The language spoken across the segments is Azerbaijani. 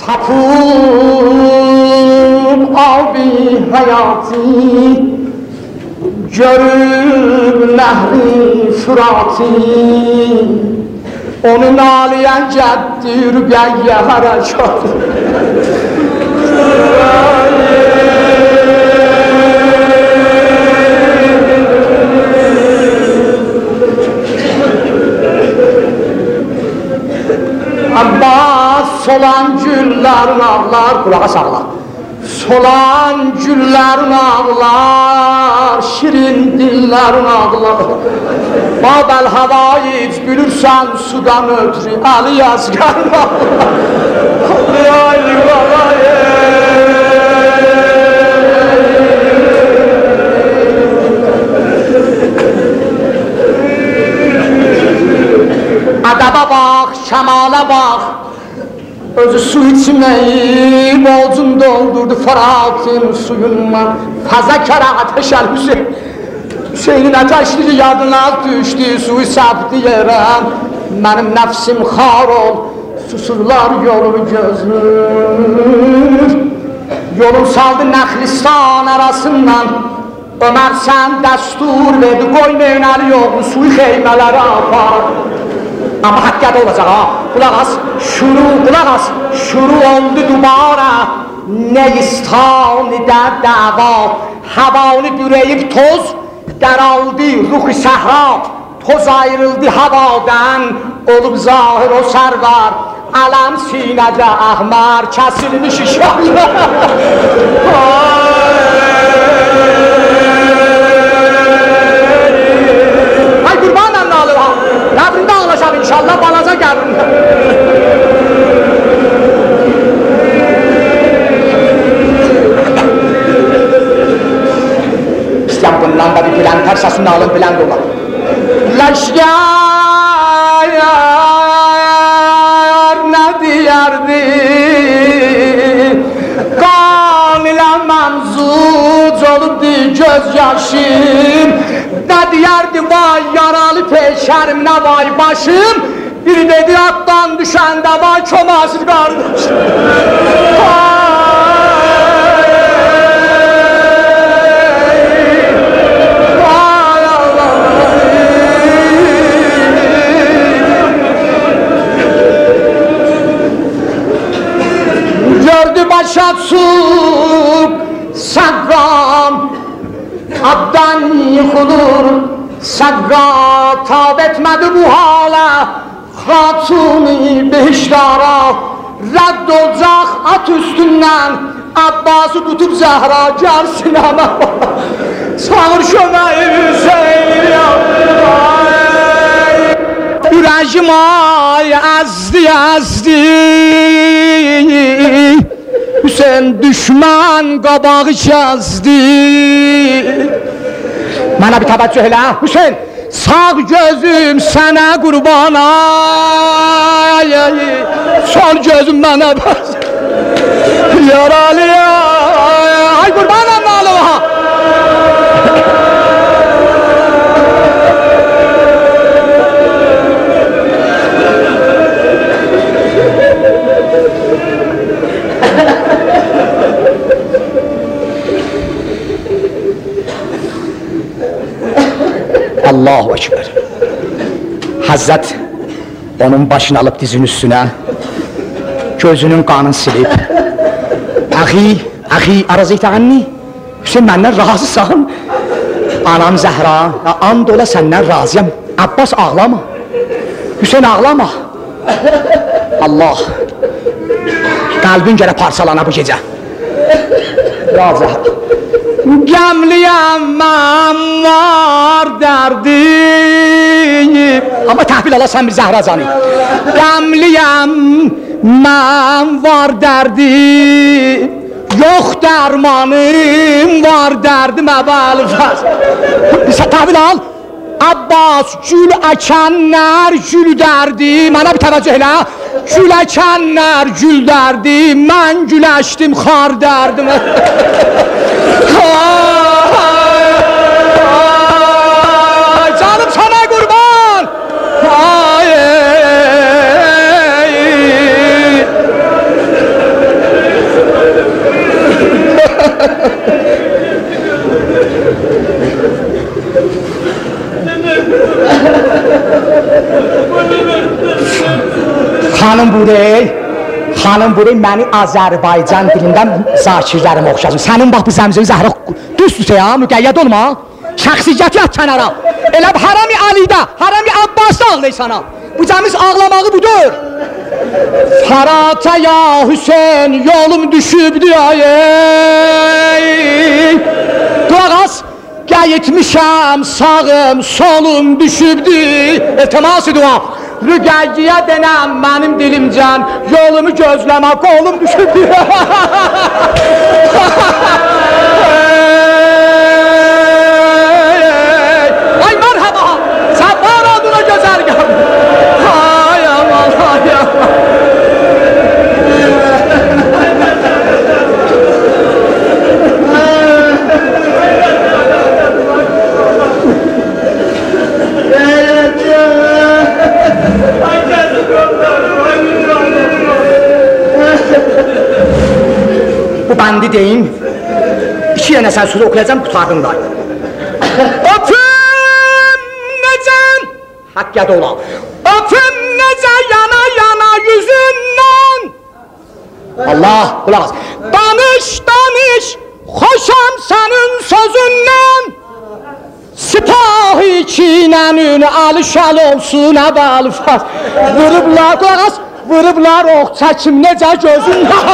Tapım abi hayatı, görüp nehri Fırat'ı, onun aliye ceddi rübiyye harekatı. Abbas solan güllerin ağlar, kulağa sağla. Solan güllerin ağlar, şirin dillerin ağlar. Babel havayız, bilirsen sudan ötürü, Ali Yazgar'ın ağlar. Ay babayı. Adaba bak, şamala bak. Özü su içmeyi borcun doldurdu Fırat'ın suyundan. Fazakara ateşel Hüseyin'in ateşli yadına düştü, suyu saptı yere. Benim nefsim xar ol, susurlar yolu gözlür. Yolum saldı Nəxlistan arasından. Ömer sen destur verdi, koymayın Ali yolu, suyu xeymələrə apar. Ama hakkada olacak ha, kulak as, kulak as, şuru oldu dubara. Ne istan der dava, havanı büreyip toz, daraldı ruh-i sahra. Toz ayrıldı havadan, olup zahir o servar. Alam sinede ahmar, kesilmiş inşallah. Ay kurban anlalı ha, Rabbimde anlaşalım inşallah, balaca gelin. İsteyen bundan da bir plan tersasını alın, plan dolar. Leşkar ne diyerdi, kan ile memzuc olubdu gözyaşım. Ne diyerdi vay yaralı peşerim, ne vay başım. Biri dedi attan düşende vay çomasız kardeşim. Gördü başa su sakram, abdan yıkılır sakra. Tab etmedi bu hala hatuni beştara. Redd olacak at üstünden, Abbas'ı tutup Zahra gelsin ama. Çağır şömeyi Hüseyin ya. Yüreğim ay ezdi Hüseyin düşman qabağı kəzdi. Mənə bir təvəccüh elə Hüseyin, sağ gözüm sənə qurban ay. Sol gözüm mənə bəs yaralı ay qurbanım nalı ha. Allahu Ekber. Hazret onun başını alıp dizin üstüne, gözünün kanını silip, Ahi, arazıyta anni, Hüseyin benden razısın. Anam Zəhra, and ola senden razıyam. Abbas ağlama, Hüseyin ağlama. Allah, kalbin gene parçalana bu gece. Ya Zəhra. Gəmliyəm mən var dərdim. Amma təhvil alasan bir Zəhra canı. Gəmliyəm mən var dərdim. Yox dərmanım var dərdim əvvəl fəz. Təhvil al. Abbas gül əkənlər gül dərdi. Mənə bir təvəccüh elə. Gül əkənlər gül dərdi. Mən güləşdim xar dərdim. Canım sana kurban. Xanım buraya məni Azərbaycan dilindən zakirlərimə oxşasın. Sənin bax bu zəmzəyi zəhra düz-düzə ya, müqəyyəd olma. Şəxsiyyəti at kənara. Elə Hərami Alidə, Hərami Abbasda ağlaysan al. Bu cəmiz ağlamağı budur. Farata ya Hüseyin yolum düşübdü ay. Qulaq gəyitmişəm sağım solum düşübdü. İltimas dua. Rüqəyyə denəm mənim dilimcən yolumu gözləmə qolum düşübdü. Ay mərhaba, sən var adına gözəl gəl. Ay aman, ay aman. Bu bəndi deyim, 2 dənə sən sözü oxuyacam, qutardım da. Öpüm necə, haqqədə ola. Öpüm necə yana yana yüzündən. Allah, qulaq as. Danış, danış, xoşam sənin sözündən. Sipahi kinənin alişəl olsun əbəlfəz. Vurublar, qulaq as. Vurublar ox çəkim necə gözündən.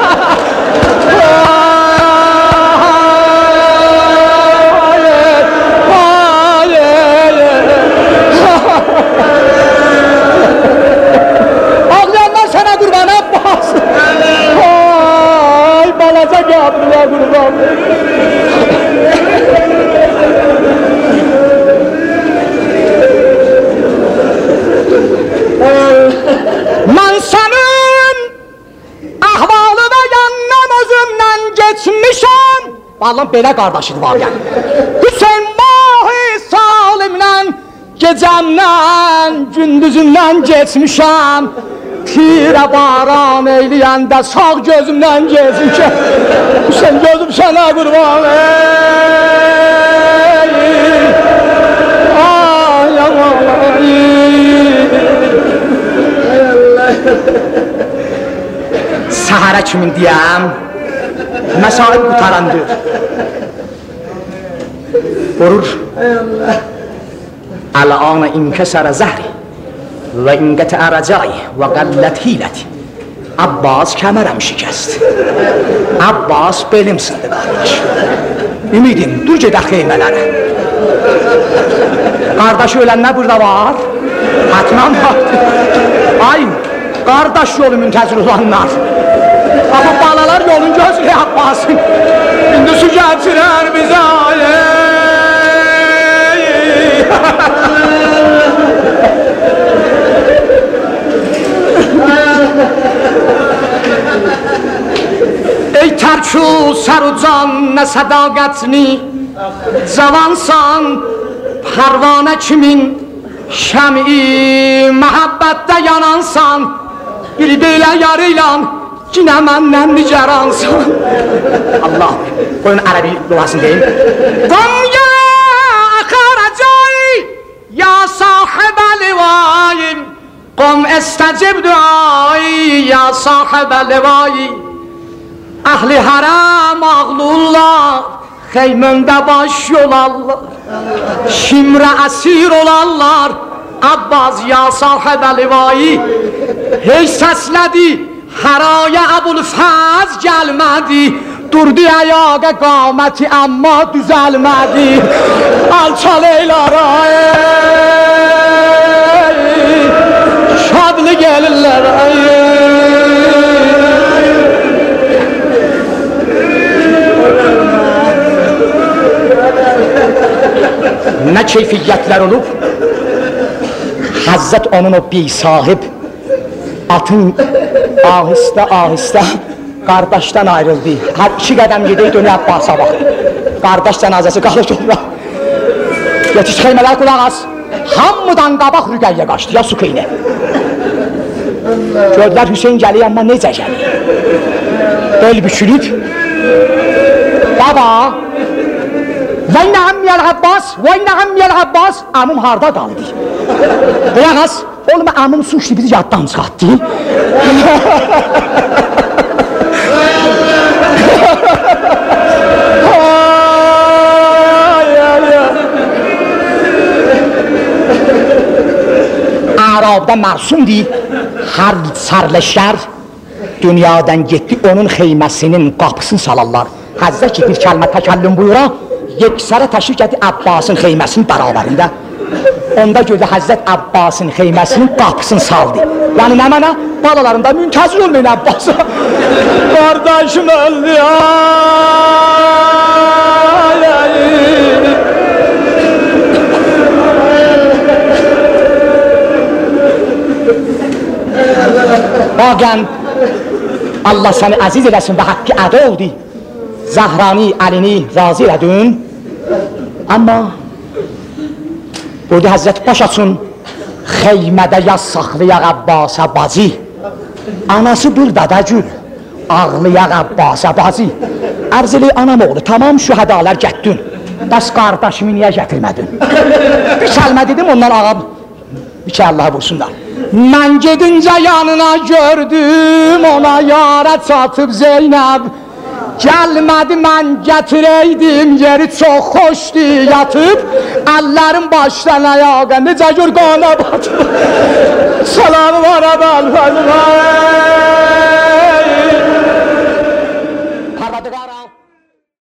Ağlayanlar sənə qurban Abbas. Ay balaca qəbirlə qurban. Mən sənin əhvalı və yandan özümdən geçmişəm. Vallahi belə qardaşıdır var yəni. Hüseyin Mahi Salimlə gecəmdən, gündüzümdən geçmişəm. Tirə baran eyləyəndə sağ gözümdən geçmişəm. Hüseyin gözüm sənə qurban. Ay aman ay. Səhərə kimin deyəm, məsaib qutarandır. Vurur. Əl-ana inkəsərə zəhri və inqətə rəcai və qəllət hiləti. Abbas kəmərəm şikəst. Abbas belim sındı qardaş. Ümidim, dur gedək xeymələrə. Qardaş ölənlər burada var. Hətmən vardır. Ay, qardaş yolu müntəzir olanlar. Ama balalar yolun gözlü Abbas'ın. İndi su gətirər bizə. Ey tərkü sərucan nə sədaqətni, cavansan pərvanə kimin, şəmi məhəbbətdə yanansan, biri deylə yarıyla yine məndən nigeransan. Allah, koyun ərəbi duasını deyim. Qonya axaracay, ya sahibə livayim, qom estəcib duay, ya sahibə livayim. Əhli hərəm ağlullah, xeyməndə baş yolallar, şimrə əsir olarlar. Abbas ya sahibə livayim, hey səslədi, Həraya Əbulfəz gəlmədi, durdu ayağa qaməti amma düzəlmədi. Alçal eylara şadlı gəlirlər. Nə keyfiyyətlər olub? Həzzət onun o bir sahib atın ahistə qardaşdan ayrıldı. Hər 2 qədəm gedək dönü Abbasa bax. Qardaş cənazəsi qalır sonra. Yetiş xeymələr qulaq as. Hamıdan qabaq Rüqəyyə qaçdı ya Sükeynə. Gördülər Hüseyin gəlir amma necə gəlir? Bel bükülüb. Baba. Vay nəhəmmiyəl Abbas, vay nəhəmmiyəl Abbas. Əmim harda qaldı? Qulaq as. Oğlum əmim suçlu bizi yaddan çıxartdı. kitabda məsumdir. Hər sərləşər dünyadan getdi, onun xeyməsinin qapısını salarlar. Həzzə ki, bir kəlmə təkəllüm buyura, yeksərə təşrik edir Abbasın xeyməsinin bərabərində. Onda gördü Həzrət Abbasın xeyməsinin qapısını saldı. Yəni nə mənə? Balalarında müntəzir olmayın Abbasa. Qardaşım öldü, Vaqən Allah səni əziz eləsin və haqqı ədə oldu. Zahrani əlini razı elədin. Amma burada Həzrət baş açın, xeymədə yaz saxlayaq Abbasa bacı. Anası burada gül, ağlayaq Abbasa bacı. Ərz elə anam oğlu, tamam şühədalar gətdin. Bəs qardaşımı niyə gətirmədin? Bir kəlmə dedim ondan ağam. Bir ki Allah'a vursunlar. Mən gedincə yanına gördüm, ona yara çatıb Zeynəb. Gəlmədi mən gətirəydim, yeri çox xoşdu yatıb. Əllərim başdan ayağa, necə gör qana batıb. Salamı var əbəl,